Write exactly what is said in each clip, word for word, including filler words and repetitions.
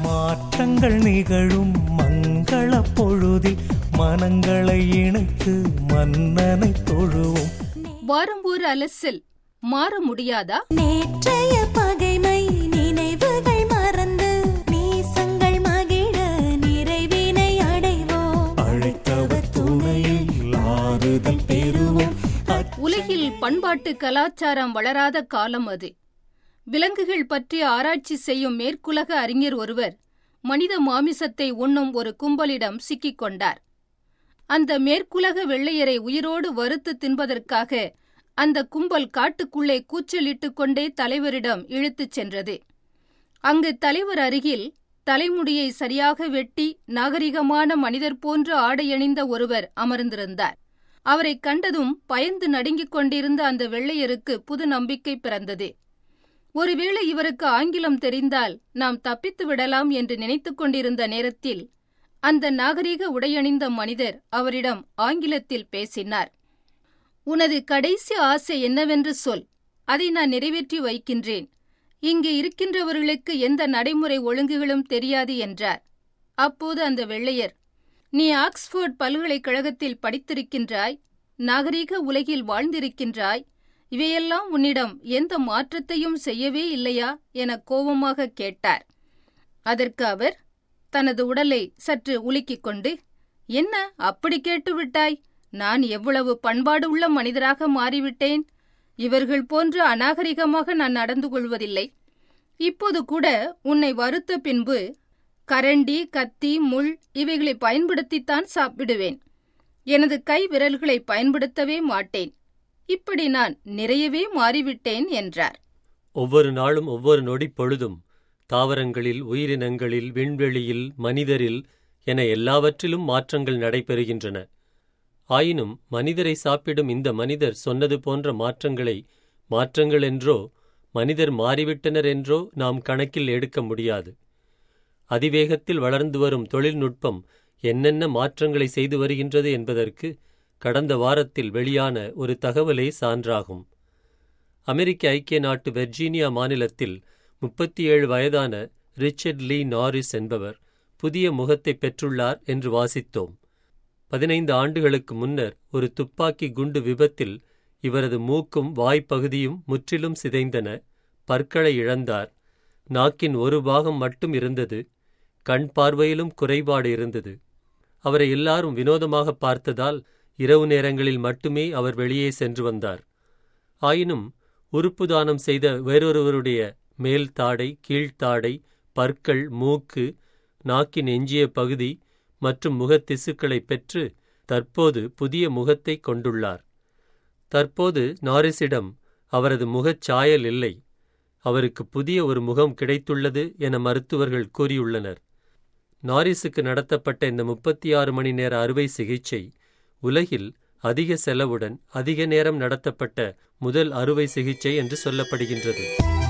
மாற்றங்கள் நிகழும் மங்கள பொழுதில் மனங்களை இணைத்து மன்னனை தொழுவோம். வாரம் ஒரு அலசில் மாற முடியாதா? நேற்றைய பகைமை நினைவுகள் மறந்து நேசங்கள் மகிழ நிறைவினை அடைவோம். அழைத்தவர் துணையில் ஆறுதல் பெறுவோம். உலகில் பண்பாட்டு கலாச்சாரம் வளராத காலம் அது. விலங்குகள் பற்றி ஆராய்ச்சி செய்யும் மேற்குலக அறிஞர் ஒருவர் மனித மாமிசத்தை உண்ணும் ஒரு கும்பலிடம் சிக்கிக் கொண்டார். அந்த மேற்குலக வெள்ளையரை உயிரோடு வறுத்து தின்பதற்காக அந்த கும்பல் காட்டுக்குள்ளே கூச்சலிட்டுக் கொண்டே தலைவரிடம் இழுத்துச் சென்றது. அங்கு தலைவர் அருகில் தலைமுடியை சரியாக வெட்டி நாகரிகமான மனிதர் போன்று ஆடையணிந்த ஒருவர் அமர்ந்திருந்தார். அவரை கண்டதும் பயந்து நடுங்கிக் கொண்டிருந்த அந்த வெள்ளையருக்கு புது நம்பிக்கை பிறந்தது. ஒருவேளை இவருக்கு ஆங்கிலம் தெரிந்தால் நாம் தப்பித்து விடலாம் என்று நினைத்துக் கொண்டிருந்த நேரத்தில் அந்த நாகரிக உடையணிந்த மனிதர் அவரிடம் ஆங்கிலத்தில் பேசினார். உனது கடைசி ஆசை என்னவென்று சொல், அதை நான் நிறைவேற்றி வைக்கின்றேன். இங்கு இருக்கின்றவர்களுக்கு எந்த நடைமுறை ஒழுங்குகளும் தெரியாது என்றார். அப்போது அந்த வெள்ளையர், நீ ஆக்ஸ்போர்ட் பல்கலைக்கழகத்தில் படித்திருக்கின்றாய், நாகரிக உலகில் வாழ்ந்திருக்கின்றாய், இவையெல்லாம் உன்னிடம் எந்த மாற்றத்தையும் செய்யவே இல்லையா என கோபமாக கேட்டார். அதற்கு அவர் தனது உடலை சற்று உலுக்கிக் கொண்டு, என்ன அப்படி கேட்டுவிட்டாய்? நான் எவ்வளவு பண்பாடு உள்ள மனிதராக மாறிவிட்டேன். இவர்கள் போன்று அநாகரிகமாக நான் நடந்து கொள்வதில்லை. இப்போது கூட உன்னை வறுத்த பின்பு கரண்டி, கத்தி, முள் இவைகளை பயன்படுத்தித்தான் சாப்பிடுவேன். எனது கை விரல்களை பயன்படுத்தவே மாட்டேன். இப்படி நான் நிறையவே மாறிவிட்டேன் என்றார். ஒவ்வொரு நாளும் ஒவ்வொரு நொடி பொழுதும் தாவரங்களில், உயிரினங்களில், விண்வெளியில், மனிதரில் என எல்லாவற்றிலும் மாற்றங்கள் நடைபெறுகின்றன. ஆயினும் மனிதரை சாப்பிடும் இந்த மனிதர் சொன்னது போன்ற மாற்றங்களை மாற்றங்கள் என்றோ மனிதர் மாறிவிட்டனர் என்றோ நாம் கணக்கில் எடுக்க முடியாது. அதிவேகத்தில் வளர்ந்து வரும் தொழில்நுட்பம் என்னென்ன மாற்றங்களை செய்து வருகின்றது என்பதற்கு கடந்த வாரத்தில் வெளியான ஒரு தகவலே சான்றாகும். அமெரிக்க ஐக்கிய நாட்டு வெர்ஜீனியா மாநிலத்தில் முப்பத்தி ஏழு வயதான ரிச்சர்ட் லீ நாரிஸ் என்பவர் புதிய முகத்தை பெற்றுள்ளார் என்று வாசித்தோம். பதினைந்து ஆண்டுகளுக்கு முன்னர் ஒரு துப்பாக்கி குண்டு விபத்தில் இவரது மூக்கும் வாய்ப்பகுதியும் முற்றிலும் சிதைந்தன. பற்களை இழந்தார். நாக்கின் ஒரு பாகம் மட்டும் இருந்தது. கண் பார்வையிலும் குறைபாடு இருந்தது. அவரை எல்லாரும் வினோதமாக பார்த்ததால் இரவு நேரங்களில் மட்டுமே அவர் வெளியே சென்று வந்தார். ஆயினும் உறுப்பு தானம் செய்த வேறொருவருடைய மேல் தாடை, கீழ்த்தாடை, பற்கள், மூக்கு, நாக்கின் எஞ்சிய பகுதி மற்றும் முகத்திசுக்களை பெற்று தற்போது புதிய முகத்தை கொண்டுள்ளார். தற்போது நாரிஸிடம் அவரது முகச் சாயல் இல்லை. அவருக்கு புதிய ஒரு முகம் கிடைத்துள்ளது என மருத்துவர்கள் கூறியுள்ளனர். நாரிஸுக்கு நடத்தப்பட்ட இந்த முப்பத்தி ஆறு மணி நேர அறுவை சிகிச்சை உலகில் அதிக செலவுடன் அதிக நேரம் நடத்தப்பட்ட முதல் அறுவை சிகிச்சை என்று சொல்லப்படுகின்றது.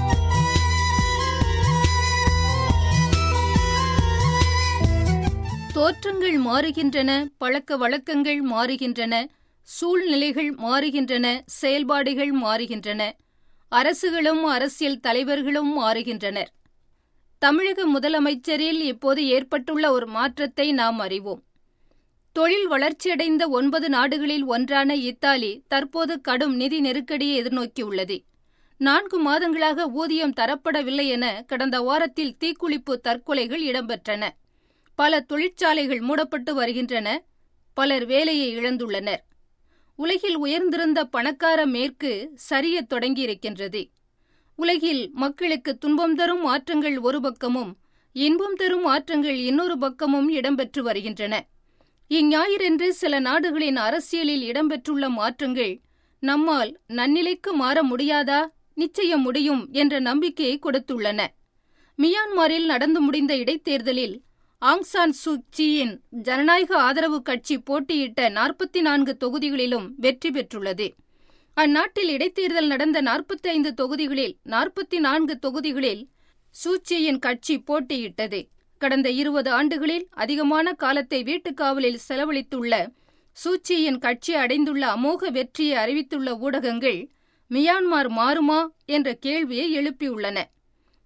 தோற்றங்கள் மாறுகின்றன, பழக்க வழக்கங்கள் மாறுகின்றன, சூழ்நிலைகள் மாறுகின்றன, செயல்பாடுகள் மாறுகின்றன, அரசுகளும் அரசியல் தலைவர்களும் மாறுகின்றனர். தமிழக முதலமைச்சரில் இப்போது ஏற்பட்டுள்ள ஒரு மாற்றத்தை நாம் அறிவோம். தொழில் வளர்ச்சியடைந்த ஒன்பது நாடுகளில் ஒன்றான இத்தாலி தற்போது கடும் நிதி நெருக்கடியை எதிர்நோக்கியுள்ளது. நான்கு மாதங்களாக ஊதியம் தரப்படவில்லை என கடந்த வாரத்தில் தீக்குளிப்பு தற்கொலைகள் இடம்பெற்றன. பல தொழிற்சாலைகள் மூடப்பட்டு வருகின்றன. பலர் வேலையை இழந்துள்ளனர். உலகில் உயர்ந்திருந்த பணக்கார மேற்கு சரிய தொடங்கியிருக்கின்றது. உலகில் மக்களுக்கு துன்பம் தரும் மாற்றங்கள் ஒரு பக்கமும் இன்பம் தரும் மாற்றங்கள் இன்னொரு பக்கமும் இடம்பெற்று வருகின்றன. இஞ்ஞாயிறன்று சில நாடுகளின் அரசியலில் இடம்பெற்றுள்ள மாற்றங்கள் நம்மால் நன்னிலைக்கு மாற முடியாதா? நிச்சயம் முடியும் என்ற நம்பிக்கையை கொடுத்துள்ளன. மியான்மரில் நடந்து முடிந்த இடைத்தேர்தலில் ஆங் சான் சூ சியின் ஜனநாயக ஆதரவு கட்சி போட்டியிட்ட நாற்பத்தி நான்கு தொகுதிகளிலும் வெற்றி பெற்றுள்ளது. அந்நாட்டில் இடைத்தேர்தல் நடந்த நாற்பத்தி ஐந்து தொகுதிகளில் நாற்பத்தி நான்கு தொகுதிகளில் சூச்சியின் கட்சி போட்டியிட்டது. கடந்த இருபது ஆண்டுகளில் அதிகமான காலத்தை வீட்டுக்காவலில் செலவழித்துள்ள சூச்சியின் கட்சி அடைந்துள்ள அமோக வெற்றியை அறிவித்துள்ள ஊடகங்கள் மியான்மர் மாறுமா என்ற கேள்வியை எழுப்பியுள்ளன.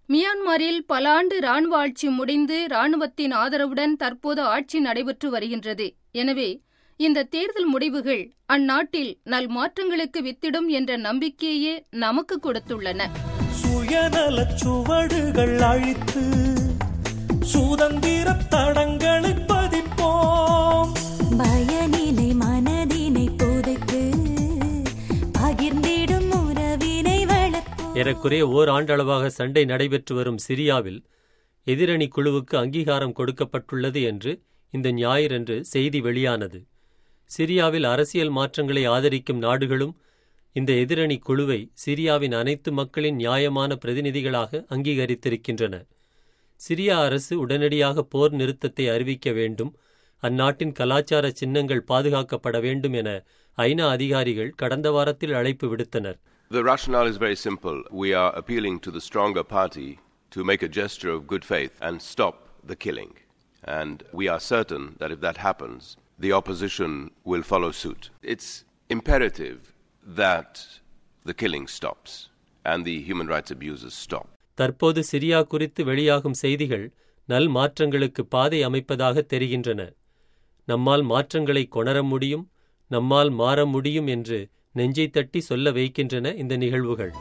மியான்மரில் பல ஆண்டு இராணுவ ஆட்சி முடிந்து இராணுவத்தின் ஆதரவுடன் தற்போது ஆட்சி நடைபெற்று வருகின்றது. எனவே இந்த தேர்தல் முடிவுகள் அந்நாட்டில் நல் மாற்றங்களுக்கு வித்திடும் என்ற நம்பிக்கையே நமக்கு கொடுத்துள்ளன. சுயநலச் சுவடுகள் அழித்து சுதந்திர தடங்களை பதிப்போம். பயனிலை மனதினை புதைத்து பகிர்ந்திடும் உறவினை வளர்ப்போம். ஏறக்குறைய ஓர் ஆண்டளவாக சண்டை நடைபெற்று வரும் சிரியாவில் எதிரணி குழுவுக்கு அங்கீகாரம் கொடுக்கப்பட்டுள்ளது என்று இந்த ஞாயிறன்று செய்தி வெளியானது. சிரியாவில் அரசியல் மாற்றங்களை ஆதரிக்கும் நாடுகளும் இந்த எதிரணி குழுவை சிரியாவின் அனைத்து மக்களின் நியாயமான பிரதிநிதிகளாக அங்கீகரித்திருக்கின்றன. சிரியா அரசு உடனடியாக போர் நிறுத்தத்தை அறிவிக்க வேண்டும், அந்நாட்டின் கலாச்சார சின்னங்கள் பாதுகாக்கப்பட வேண்டும் என ஐநா அதிகாரிகள் கடந்த வாரத்தில் அழைப்பு விடுத்தனர். The rationale is very simple. We are appealing to the stronger party to make a gesture of good faith and stop the killing. And we are certain that if that happens, the opposition will follow suit. It's imperative that the killing stops and the human rights abuses stop. தற்போது Syria குறித்து வெளியாகும் செய்திகள் நல் மாற்றங்களுக்கு பாதை அமைப்பதாக தெரிகின்றன. நம்மால் மாற்றங்களை கொணர முடியும், நம்மால் மாற முடியும் என்று நெஞ்சை தட்டி சொல்ல வைக்கின்றன இந்த நிகழ்வுகள்.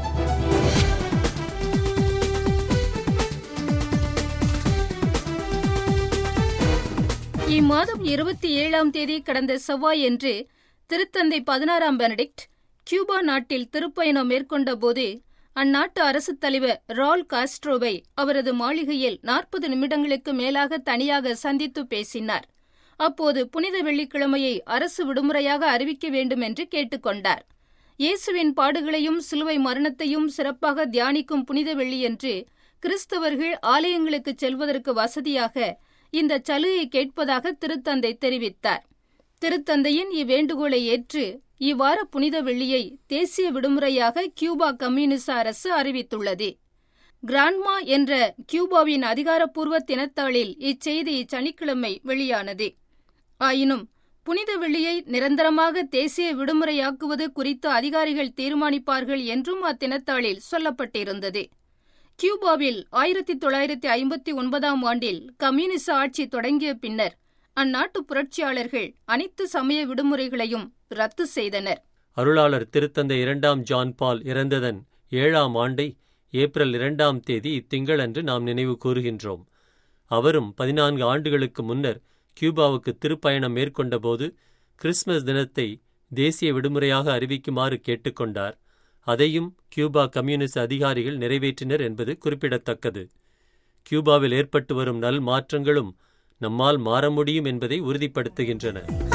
இம்மாதம் இருபத்தி ஏழாம் தேதி கடந்த செவ்வாயன்று திருத்தந்தை பதினாறாம் பெனடிக்ட் கியூபா நாட்டில் திருப்பயணம் மேற்கொண்ட போது அந்நாட்டு அரசுத் தலைவர் ரால் காஸ்ட்ரோவை அவரது மாளிகையில் நாற்பது நிமிடங்களுக்கு மேலாக தனியாக சந்தித்து பேசினார். அப்போது புனித வெள்ளிக்கிழமையை அரசு விடுமுறையாக அறிவிக்க வேண்டும் என்று கேட்டுக்கொண்டார். இயேசுவின் பாடுகளையும் சிலுவை மரணத்தையும் சிறப்பாக தியானிக்கும் புனித வெள்ளியன்று கிறிஸ்தவர்கள் ஆலயங்களுக்கு செல்வதற்கு வசதியாக இந்த சலுகை கேட்பதாக திருத்தந்தை தெரிவித்தார். திருத்தந்தையின் இவ்வேண்டுகோளை ஏற்று இவ்வார புனித வெள்ளியை தேசிய விடுமுறையாக கியூபா கம்யூனிச அரசு அறிவித்துள்ளது. கிரான்மா என்ற கியூபாவின் அதிகாரப்பூர்வ தினத்தாளில் இச்செய்தி சனிக்கிழமை வெளியானது. ஆயினும் புனித வெள்ளியை நிரந்தரமாக தேசிய விடுமுறையாக்குவது குறித்து அதிகாரிகள் தீர்மானிப்பார்கள் என்றும் அத்தினத்தாளில் சொல்லப்பட்டிருந்தது. கியூபாவில் ஆயிரத்தி தொள்ளாயிரத்தி ஐம்பத்தி ஒன்பதாம் ஆண்டில் கம்யூனிச ஆட்சி தொடங்கிய பின்னர் அந்நாட்டு புரட்சியாளர்கள் அனைத்து சமய விடுமுறைகளையும் ரத்து செய்தனர். அருளாளர் திருத்தந்தை இரண்டாம் ஜான் பால் இறந்ததன் ஏழாம் ஆண்டை ஏப்ரல் இரண்டாம் தேதி இத்திங்களன்று நாம் நினைவு கூறுகின்றோம். அவரும் பதினான்கு ஆண்டுகளுக்கு முன்னர் கியூபாவுக்கு திருப்பயணம் மேற்கொண்டபோது கிறிஸ்துமஸ் தினத்தை தேசிய விடுமுறையாக அறிவிக்குமாறு கேட்டுக்கொண்டார். அதையும் கியூபா கம்யூனிச அதிகாரிகள் நிறைவேற்றினர் என்பது குறிப்பிடத்தக்கது. கியூபாவில் ஏற்பட்டு வரும் நல் மாற்றங்களும் நம்மால் மாற முடியும் என்பதை உறுதிப்படுத்துகின்றன.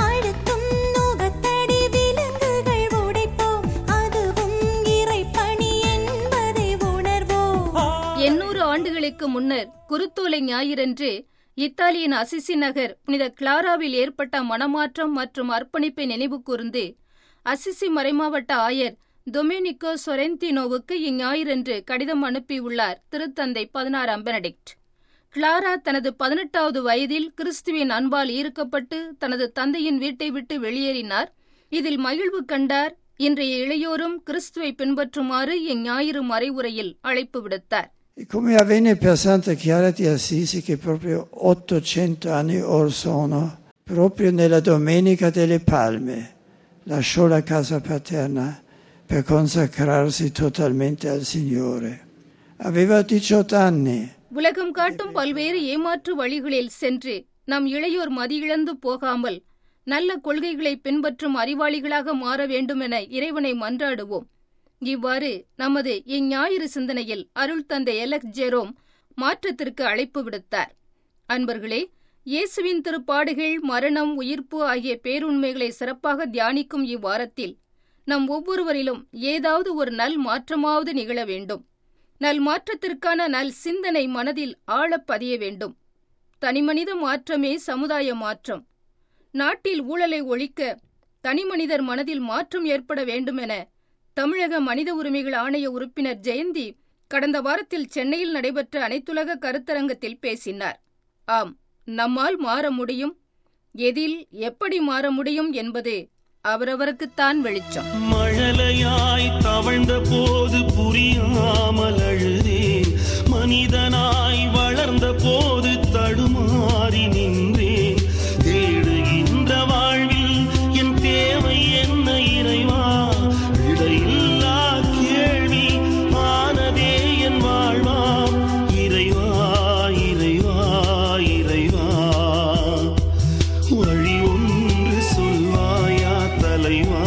எண்ணூறு ஆண்டுகளுக்கு முன்னர் குருத்தோலை ஞாயிறன்று இத்தாலியின் அசிசி நகர் புனித கிளாராவில் ஏற்பட்ட மனமாற்றம் மற்றும் அர்ப்பணிப்பை நினைவு கூர்ந்து அசிசி மறைமாவட்ட ஆயர் டொமினிகோ சொரெந்தினோவுக்கு இஞ்ஞாயிறன்று கடிதம் அனுப்பியுள்ளார் திருத்தந்தை பதினாறாம் பெனடிக்ட். கிளாரா தனது பதினெட்டாவது வயதில் கிறிஸ்துவின் அன்பால் ஈர்க்கப்பட்டு தனது தந்தையின் வீட்டை விட்டு வெளியேறினார். இதில் மகிழ்வு கண்டார். இன்றைய இளையோரும் கிறிஸ்துவை பின்பற்றுமாறு இஞ்ஞாயிறு மறைவுரையில் அழைப்பு விடுத்தார். Come avvenne per Santa Chiara di Assisi che proprio ottocento anni or sono, proprio nella Domenica delle Palme, lasciò la casa paterna per consacrarsi totalmente al Signore. Aveva diciotto anni. உலகம் காட்டும் பல்வேறு ஏமாற்று வழிகளில் சென்று நம் இளையோர் மதியிழந்து போகாமல் நல்ல கொள்கைகளை பின்பற்றும் அறிவாளிகளாக மாற வேண்டுமென இறைவனை மன்றாடுவோம். இவ்வாறு நமது இஞ்ஞாயிறு சிந்தனையில் அருள் தந்தை எலெக்ஸ் ஜெரோம் மாற்றத்திற்கு அழைப்பு விடுத்தார். அன்பர்களே, இயேசுவின் திருப்பாடுகள், மரணம், உயிர்ப்பு ஆகிய பேருண்மைகளை சிறப்பாக தியானிக்கும் இவ்வாரத்தில் நம் ஒவ்வொருவரிலும் ஏதாவது ஒரு நல் மாற்றமாவது நிகழ வேண்டும். நல் மாற்றத்திற்கான நல் சிந்தனை மனதில் ஆழப் பதிய வேண்டும். தனிமனித மாற்றமே சமுதாய மாற்றம். நாட்டில் ஊழலை ஒழிக்க தனிமனிதர் மனதில் மாற்றம் ஏற்பட வேண்டுமென தமிழக மனித உரிமைகள் ஆணைய உறுப்பினர் ஜெயந்தி கடந்த வாரத்தில் சென்னையில் நடைபெற்ற அனைத்துலக கருத்தரங்கத்தில் பேசினார். ஆம், நம்மால் மாற முடியும். எதில் எப்படி மாற முடியும் என்பது அவரவருக்குத்தான் வெளிச்சம். மழலையாய் தவழ்ந்த போது புரியாமல் அழுதேன், போது தடுமாறி நின்றேன். தேடுகின்ற வாழ்வில் என் தேவை என்ன இறைவா? இடையில்லா கேள்வி ஆனதே என் வாழ்வா. இறைவா இறைவா இறைவா, வழி ஒன்று சொல்வாயா தலைவா?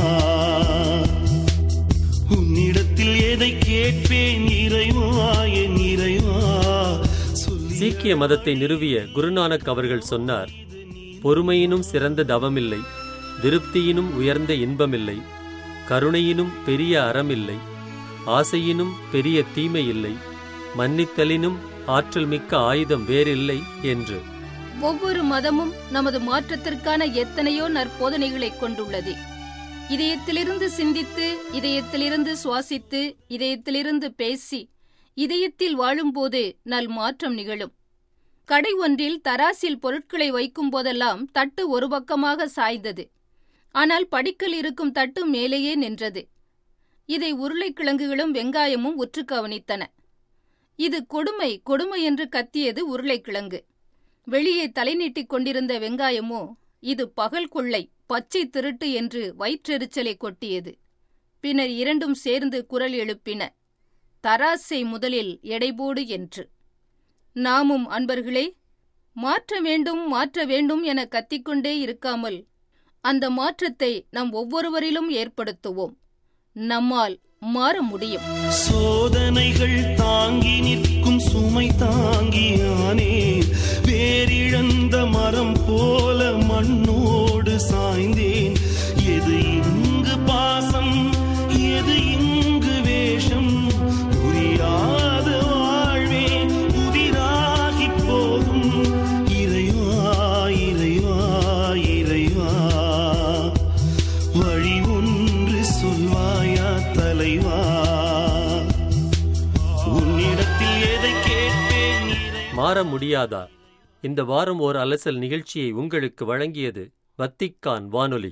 உன்னிடத்தில் எதை கேட்பேன் இறைவா, என் இறைவா? சீக்கிய மதத்தை நிறுவிய குருநானக் அவர்கள் சொன்னார், பொறுமையினும் சிறந்த தவமில்லை, திருப்தியினும் உயர்ந்த இன்பமில்லை, கருணையினும் பெரிய அறமில்லை, ஆசையினும் பெரிய தீமை இல்லை, மன்னித்தலினும் ஆற்றல் மிக்க ஆயுதம் வேறில்லை என்று. ஒவ்வொரு மதமும் நமது மாற்றத்திற்கான எத்தனையோ நற்போதனைகளை கொண்டுள்ளது. இதயத்திலிருந்து சிந்தித்து, இதயத்திலிருந்து சுவாசித்து, இதயத்திலிருந்து பேசி, இதயத்தில் வாழும்போது நல் மாற்றம் நிகழும். கடை ஒன்றில் தராசில் பொருட்களை வைக்கும் போதெல்லாம் தட்டு ஒரு பக்கமாக சாய்ந்தது. ஆனால் படிக்கல் இருக்கும் தட்டு மேலேயே நின்றது. இதை உருளைக்கிழங்குகளும் வெங்காயமும் உற்று கவனித்தன. இது கொடுமை கொடுமை என்று கத்தியது உருளைக்கிழங்கு. வெளியே தலை நீட்டிக் கொண்டிருந்த வெங்காயமோ, இது பகல் கொள்ளை, பச்சை திருட்டு என்று வயிற்றெரிச்சலை கொட்டியது. பின்னர் இரண்டும் சேர்ந்து குரல் எழுப்பின, தராசை முதலில் எடைபோடு என்று. நாமும் அன்பர்களே, மாற்ற வேண்டும் மாற்ற வேண்டும் என கத்திக்கொண்டே இருக்காமல் அந்த மாற்றத்தை நம் ஒவ்வொருவரிலும் ஏற்படுத்துவோம். நம்மால் மாற முடியும். சோதனைகள் தாங்கி நிற்கும் சுமை தாங்கியானே, வேரிழந்த மரம் போல மண்ணோடு சாய்ந்தேன். எது இங்கு பாசம், எது இங்கு வேஷம், புரியாத வாழ்வே புதிராகி போகும். இறைவா இறைவா இறைவா, வழி ஒன்று சொல்வாயா தலைவா? உன்னிடத்தில் எதை கேட்பேன்? மாற முடியாதா? இந்த வாரம் ஓர் அலசல் நிகழ்ச்சியை உங்களுக்கு வழங்கியது வத்திக்கான் வானொலி.